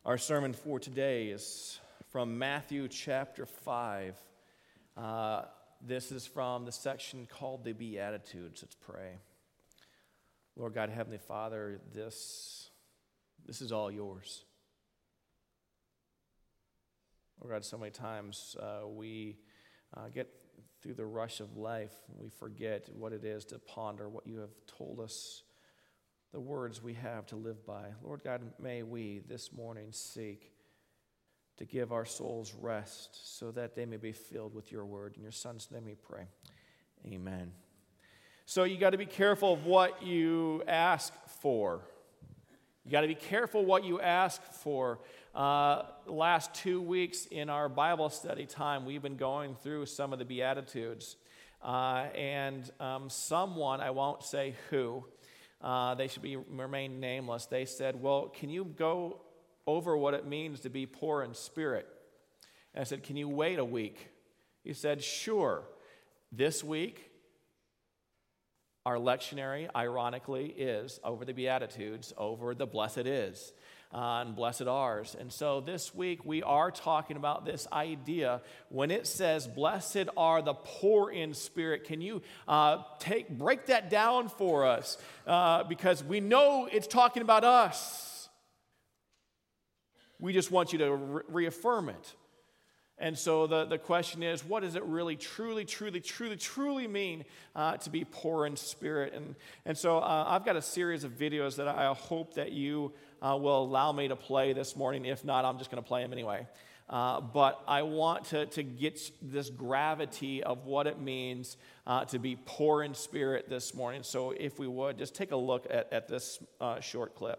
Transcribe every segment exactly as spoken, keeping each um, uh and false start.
Our sermon for today is from Matthew chapter five. Uh, this is from the section called the Beatitudes. Let's pray. Lord God, Heavenly Father, this, this is all yours. Lord God, so many times uh, we uh, get through the rush of life, we forget what it is to ponder what you have told us, the words we have to live by. Lord God, may we this morning seek to give our souls rest so that they may be filled with your word. In your Son's name we pray. Amen. So you got to be careful of what you ask for. You got to be careful what you ask for. Uh, the last two weeks in our Bible study time, we've been going through some of the Beatitudes. Uh, and um, someone, I won't say who, Uh, they should be remain nameless. They said, well, can you go over what it means to be poor in spirit? And I said, can you wait a week? He said, sure. This week, our lectionary, ironically, is over the Beatitudes, over the blessed is. Uh, and blessed ours. And so this week we are talking about this idea when it says blessed are the poor in spirit. Can you uh, take break that down for us? Uh, because we know it's talking about us. We just want you to re- reaffirm it. And so the, the question is, what does it really truly, truly, truly, truly mean uh, to be poor in spirit? And, and so uh, I've got a series of videos that I hope that you uh, will allow me to play this morning. If not, I'm just going to play them anyway. Uh, but I want to, to get this gravity of what it means uh, to be poor in spirit this morning. So if we would, just take a look at, at this uh, short clip.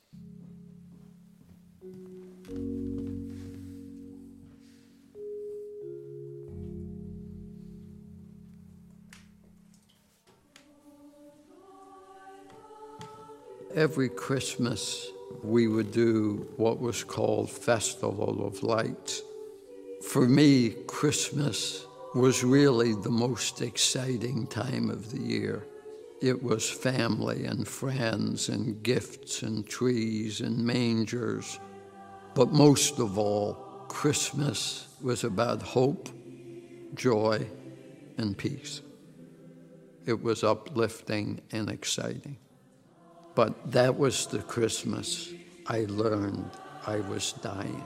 Every Christmas, we would do what was called Festival of Lights. For me, Christmas was really the most exciting time of the year. It was family and friends and gifts and trees and mangers. But most of all, Christmas was about hope, joy, and peace. It was uplifting and exciting. But that was the Christmas I learned I was dying.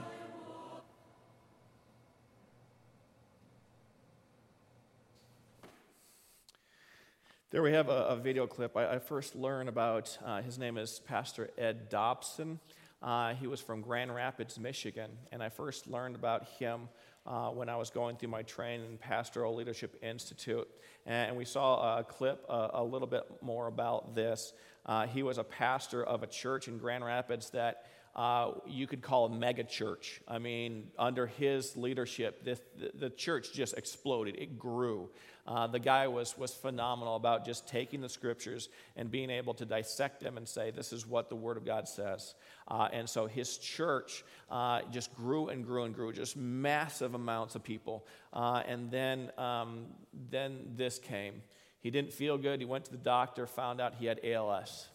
There we have a, a video clip. I, I first learned about, uh, his name is Pastor Ed Dobson. Uh, he was from Grand Rapids, Michigan, and I first learned about him uh, when I was going through my training in Pastoral Leadership Institute. And we saw a clip uh, a little bit more about this. Uh, he was a pastor of a church in Grand Rapids that uh, you could call a mega church. I mean, under his leadership, this, the, the church just exploded. It grew. Uh, the guy was, was phenomenal about just taking the scriptures and being able to dissect them and say, this is what the Word of God says. Uh, and so his church uh, just grew and grew and grew, just massive amounts of people. Uh, and then, um, then this came. He didn't feel good. He went to the doctor, found out he had A L S.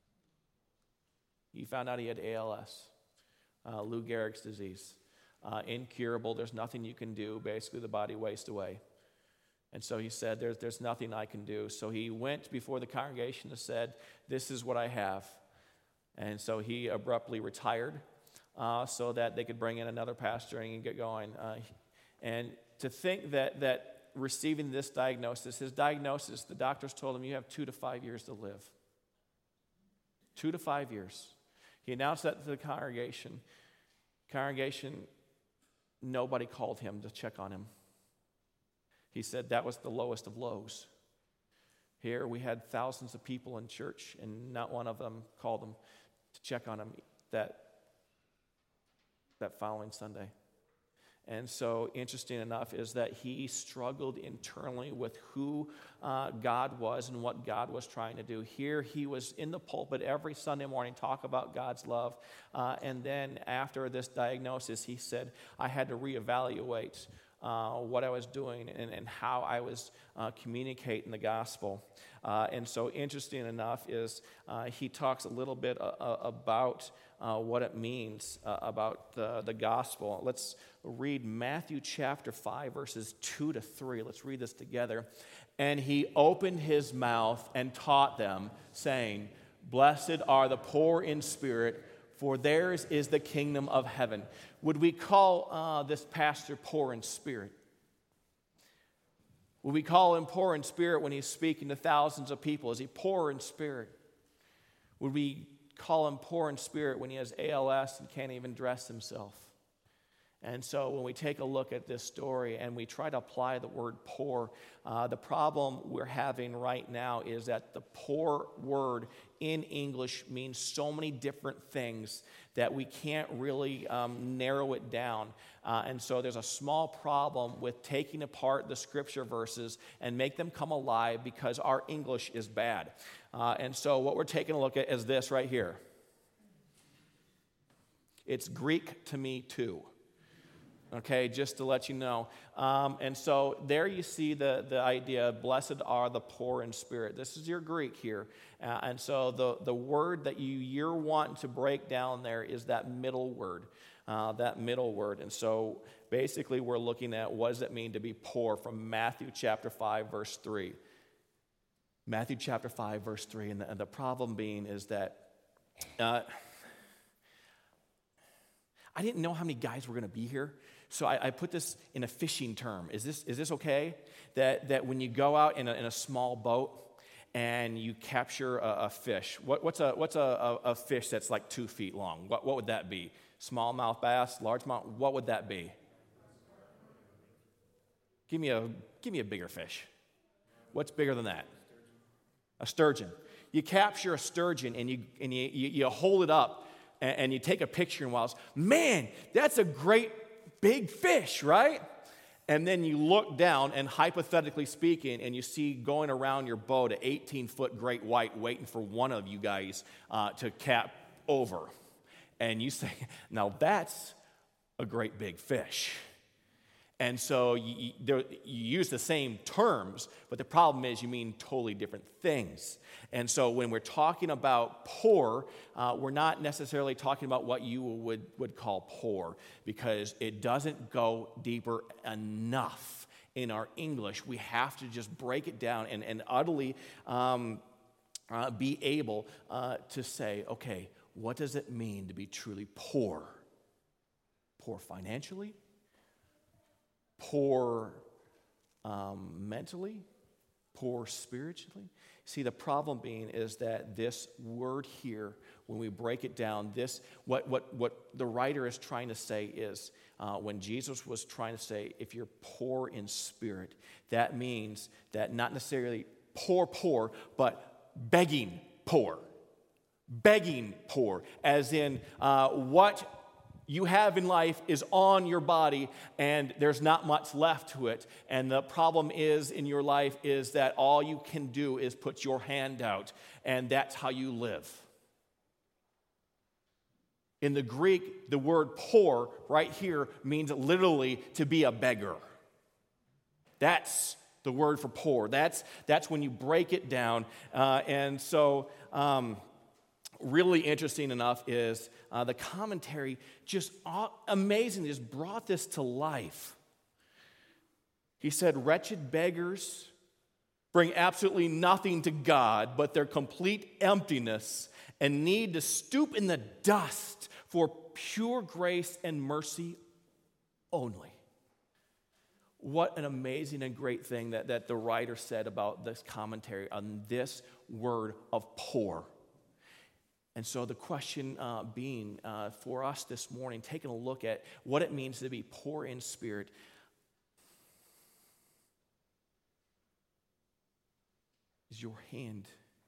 He found out he had A L S, uh, Lou Gehrig's disease. Uh, incurable. There's nothing you can do. Basically, the body wastes away. And so he said, there's, there's nothing I can do. So he went before the congregation and said, this is what I have. And so he abruptly retired uh, so that they could bring in another pastor and get going. Uh, and to think that that receiving this diagnosis, his diagnosis, the doctors told him, you have two to five years to live. Two to five years. He announced that to the congregation. Congregation, nobody called him to check on him. He said that was the lowest of lows. Here we had thousands of people in church, and not one of them called him to check on him that, that following Sunday. And so interesting enough is that he struggled internally with who uh, God was and what God was trying to do. Here he was in the pulpit every Sunday morning, talk about God's love. Uh, and then after this diagnosis, he said, I had to reevaluate uh, what I was doing and, and how I was uh, communicating the gospel. Uh, and so interesting enough is uh, he talks a little bit uh, about uh, what it means uh, about the, the gospel. Let's read Matthew chapter five, verses two to three. Let's read this together. And he opened his mouth and taught them, saying, "Blessed are the poor in spirit, for theirs is the kingdom of heaven." Would we call uh, this pastor poor in spirit? Would we call him poor in spirit when he's speaking to thousands of people? Is he poor in spirit? Would we call him poor in spirit when he has A L S and can't even dress himself? And so when we take a look at this story and we try to apply the word poor, uh, the problem we're having right now is that the poor word in English means so many different things that we can't really um, narrow it down. Uh, and so there's a small problem with taking apart the scripture verses and make them come alive because our English is bad. Uh, and so what we're taking a look at is this right here. It's Greek to me too. Okay, just to let you know. Um, and so there you see the, the idea, blessed are the poor in spirit. This is your Greek here. Uh, and so the, the word that you, you're wanting to break down there is that middle word, uh, that middle word. And so basically we're looking at what does it mean to be poor from Matthew chapter five, verse three. Matthew chapter five, verse three. And the, and the problem being is that uh, I didn't know how many guys were going to be here. So I, I put this in a fishing term. Is this is this okay? That that when you go out in a, in a small boat and you capture a, a fish, what, what's a what's a, a, a fish that's like two feet long? What what would that be? Smallmouth bass, largemouth. What would that be? Give me a give me a bigger fish. What's bigger than that? A sturgeon. You capture a sturgeon and you and you you, you hold it up and, and you take a picture and while man, that's a great big fish, right? And then you look down and hypothetically speaking, and you see going around your boat an eighteen-foot great white waiting for one of you guys uh, to cap over. And you say, now that's a great big fish. And so you, you, you use the same terms, but the problem is you mean totally different things. And so when we're talking about poor, uh, we're not necessarily talking about what you would, would call poor, because it doesn't go deeper enough in our English. We have to just break it down and, and utterly um, uh, be able uh, to say, okay, what does it mean to be truly poor? Poor financially? Poor um, mentally, poor spiritually. See, the problem being is that this word here, when we break it down, this what what what the writer is trying to say is, uh, when Jesus was trying to say, if you're poor in spirit, that means that not necessarily poor, poor, but begging poor, begging poor, as in uh, what you have in life is on your body and there's not much left to it. And the problem is in your life is that all you can do is put your hand out, and that's how you live. In the Greek, the word poor right here means literally to be a beggar. That's the word for poor. That's, that's when you break it down. Uh, and so... Um, Really interesting enough is uh, the commentary just aw- amazingly just brought this to life. He said, wretched beggars bring absolutely nothing to God but their complete emptiness and need to stoop in the dust for pure grace and mercy only. What an amazing and great thing that, that the writer said about this commentary on this word of poor. And so the question uh, being uh, for us this morning, taking a look at what it means to be poor in spirit. Is your hand,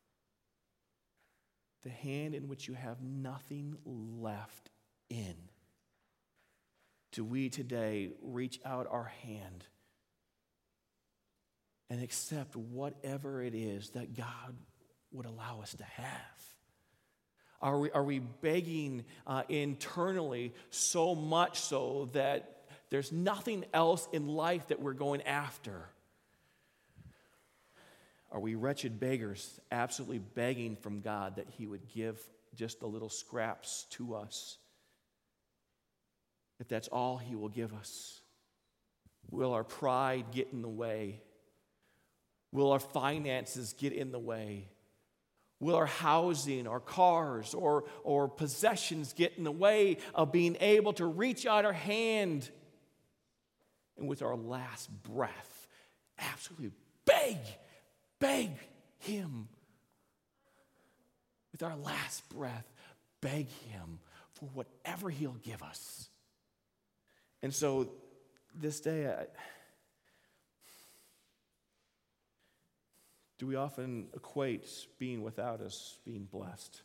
the hand in which you have nothing left in. Do we today reach out our hand and accept whatever it is that God would allow us to have? Are we, are we begging uh, internally so much so that there's nothing else in life that we're going after. Are we wretched beggars, absolutely begging from God that he would give just the little scraps to us? If that's all he will give us, will our pride get in the way? Will our finances get in the way? Will our housing, our cars, or, or possessions get in the way of being able to reach out our hand and with our last breath absolutely beg, beg him? With our last breath, beg him for whatever he'll give us. And so this day, I, do we often equate being without us being blessed?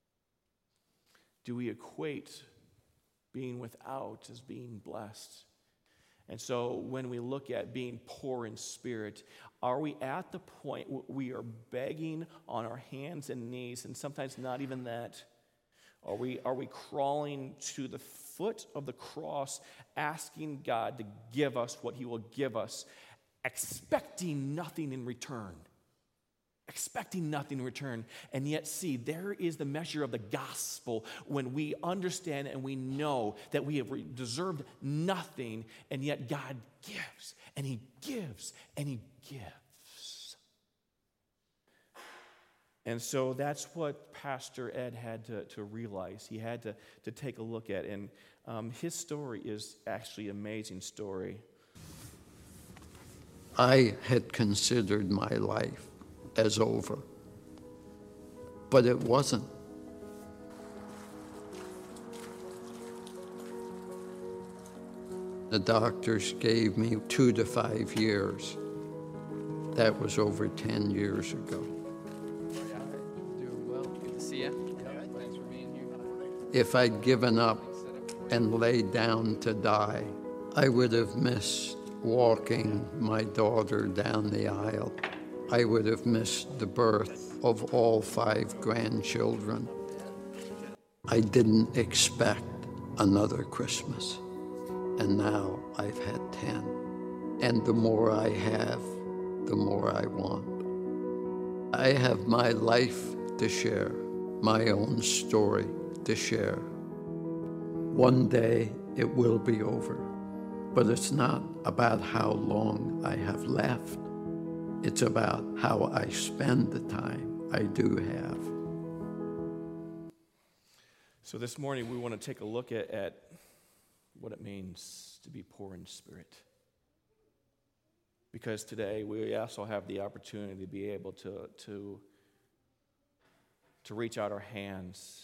Do we equate being without as being blessed? And so when we look at being poor in spirit, are we at the point where we are begging on our hands and knees, and sometimes not even that? Are we, are we crawling to the foot of the cross, asking God to give us what he will give us, expecting nothing in return? Expecting nothing in return. And yet, see, there is the measure of the gospel when we understand and we know that we have deserved nothing, and yet God gives, and he gives, and he gives. And so that's what Pastor Ed had to, to realize. He had to, to take a look at. And um, his story is actually an amazing story. I had considered my life as over, but it wasn't. The doctors gave me two to five years. That was over ten years ago. Doing well. Good to see you. Thanks for being here. If I'd given up and laid down to die, I would have missed walking my daughter down the aisle. I would have missed the birth of all five grandchildren. I didn't expect another Christmas, and now I've had ten. And the more I have, the more I want. I have my life to share, my own story to share. One day it will be over, but it's not about how long I have left. It's about how I spend the time I do have. So this morning we want to take a look at, at what it means to be poor in spirit. Because today we also have the opportunity to be able to, to, to reach out our hands,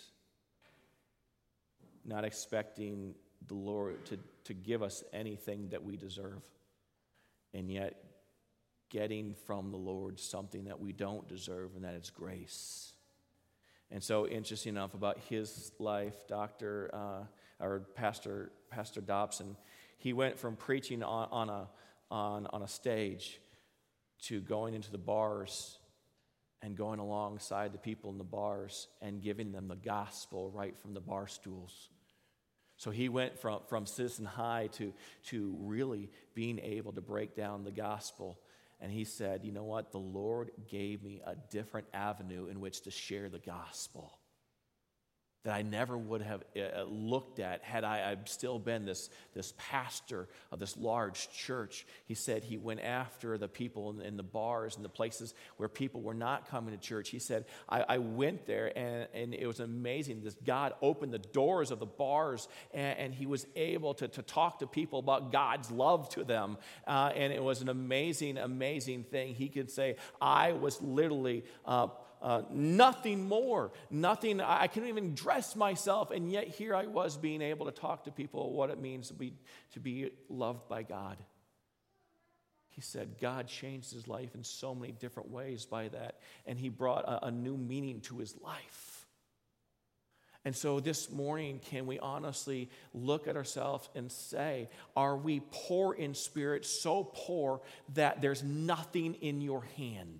not expecting the Lord to, to give us anything that we deserve, and yet getting from the Lord something that we don't deserve, and that is grace. And so, interesting enough about his life, Doctor Uh, or Pastor Pastor Dobson, he went from preaching on, on a on on a stage to going into the bars and going alongside the people in the bars and giving them the gospel right from the bar stools. So he went from from Citizen High to to really being able to break down the gospel. And he said, you know what? The Lord gave me a different avenue in which to share the gospel that I never would have uh, looked at had I I'd still been this, this pastor of this large church. He said he went after the people in, in the bars and the places where people were not coming to church. He said, I, I went there, and, and it was amazing. This God opened the doors of the bars, and, and he was able to, to talk to people about God's love to them. Uh, and it was an amazing, amazing thing. He could say, I was literally uh, Uh, nothing more, nothing, I couldn't even dress myself, and yet here I was being able to talk to people what it means to be, to be loved by God. He said God changed his life in so many different ways by that, and he brought a, a new meaning to his life. And so this morning, can we honestly look at ourselves and say, are we poor in spirit, so poor that there's nothing in your hand?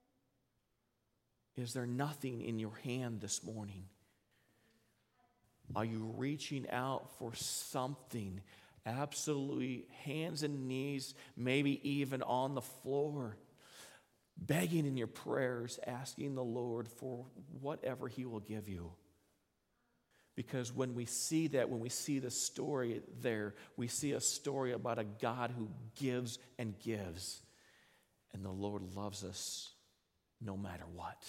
Is there nothing in your hand this morning? Are you reaching out for something? Absolutely, hands and knees, maybe even on the floor, begging in your prayers, asking the Lord for whatever He will give you. Because when we see that, when we see the story there, we see a story about a God who gives and gives. And the Lord loves us no matter what.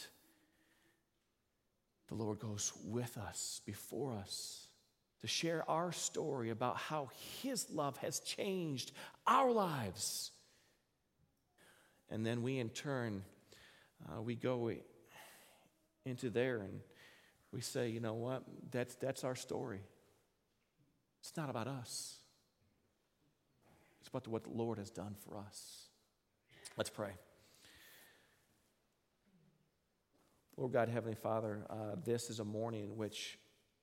The Lord goes with us, before us, to share our story about how His love has changed our lives. And then we, in turn, uh, we go into there and we say, you know what, that's, that's our story. It's not about us. It's about what the Lord has done for us. Let's pray. Lord God, Heavenly Father, uh, this is a morning in which,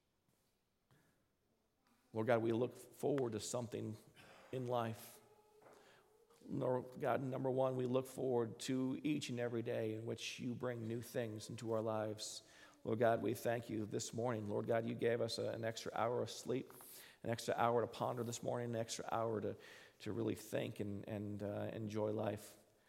Lord God, we look forward to something in life. Lord God, number one, we look forward to each and every day in which you bring new things into our lives. Lord God, we thank you this morning. Lord God, you gave us a, an extra hour of sleep, an extra hour to ponder this morning, an extra hour to, to really think and, and uh, enjoy life.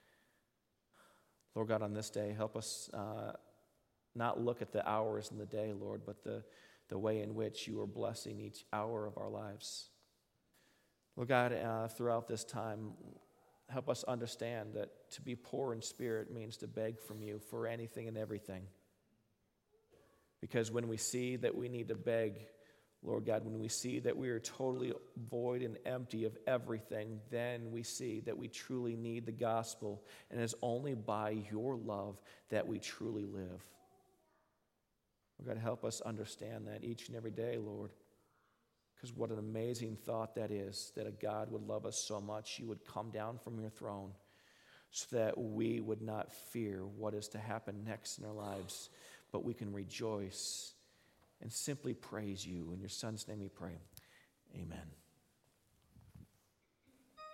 Lord God, on this day, help us uh, not look at the hours in the day, Lord, but the, the way in which you are blessing each hour of our lives. Lord God, uh, throughout this time, help us understand that to be poor in spirit means to beg from you for anything and everything. Because when we see that we need to beg, Lord God, when we see that we are totally void and empty of everything, then we see that we truly need the gospel, and it's only by your love that we truly live. Lord God, help us understand that each and every day, Lord, because what an amazing thought that is, that a God would love us so much, you would come down from your throne so that we would not fear what is to happen next in our lives, but we can rejoice and simply praise you. In your Son's name we pray. Amen.